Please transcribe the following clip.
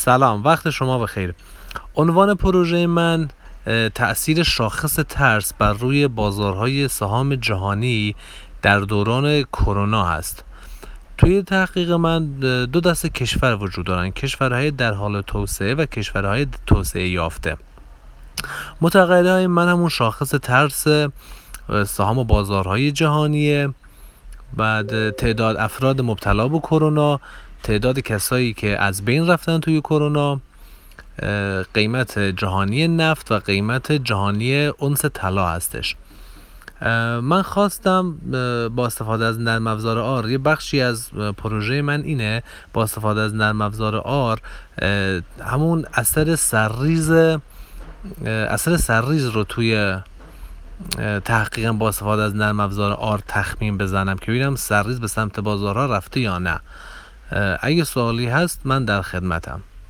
سلام، وقت شما بخیر. عنوان پروژه من تأثیر شاخص ترس بر روی بازارهای سهام جهانی در دوران کرونا هست. توی تحقیق من دو دسته کشور وجود دارن، کشورهای در حال توسعه و کشورهای توسعه یافته. متقاعدهای من همون شاخص ترس سهام و بازارهای جهانیه، بعد تعداد افراد مبتلا به کرونا، تعداد کسایی که از بین رفتن توی کرونا، قیمت جهانی نفت و قیمت جهانی اونس طلا هستش. من خواستم با استفاده از نرم افزار آر، یه بخشی از پروژه من اینه با استفاده از نرم افزار آر همون اثر سرریز رو توی تحقیقاً با استفاده از نرم افزار آر تخمین بزنم که ببینم سرریز به سمت بازارها رفته یا نه. اگه سوالی هست من در خدمتم.